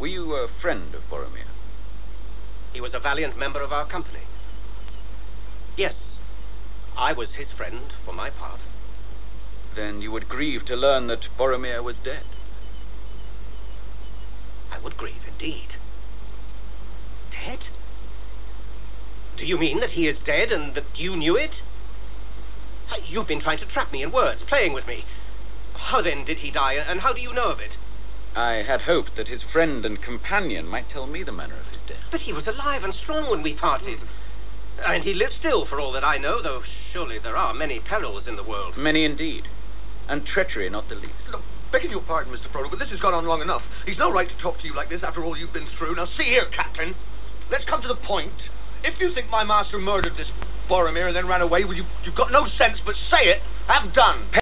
Were you a friend of Boromir? He was a valiant member of our company. Yes, I was his friend for my part. Then you would grieve to learn that Boromir was dead. I would grieve indeed. Dead? Do you mean that he is dead and that you knew it? You've been trying to trap me in words, playing with me. How then did he die, and how do you know of it? I had hoped that his friend and companion might tell me the manner of his death. But he was alive and strong when we parted. And he lives still, for all that I know, though surely there are many perils in the world. Many indeed. And treachery not the least. Look, begging your pardon, Mr. Frodo, but this has gone on long enough. He's no right to talk to you like this after all you've been through. Now, see here, Captain. Let's come to the point. If you think my master murdered this Boromir and then ran away, well, you've got no sense, but say it. Have done.